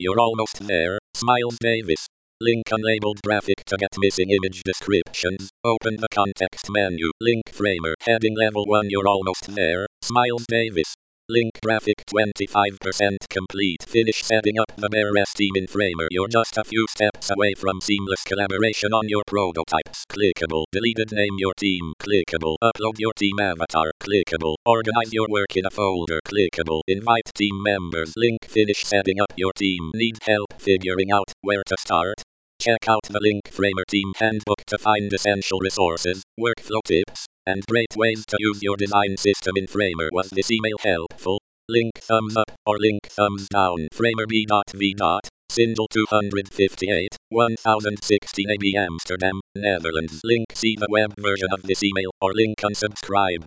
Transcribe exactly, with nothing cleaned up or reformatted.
You're almost there. Smiles Davis. Link unlabeled graphic to get missing image descriptions. Open the context menu. Link Framer. Heading level one. You're almost there. Smiles Davis. Link graphic twenty-five percent complete. Finish setting up the Bearers team in Framer. You're just a few steps away from seamless collaboration on your prototypes. Clickable. Deleted name your team. Clickable. Upload your team avatar. Clickable. Organize your work in a folder. Clickable. Invite team members. Link. Finish setting up your team. Need help figuring out where to start? Check out the Link Framer Team Handbook to find essential resources, workflow tips, and great ways to use your design system in Framer. Was this email helpful? Link thumbs up or link thumbs down. Framer B V. Sindel two fifty-eight, one thousand sixteen A B Amsterdam, Netherlands. Link see the web version of this email or link unsubscribe.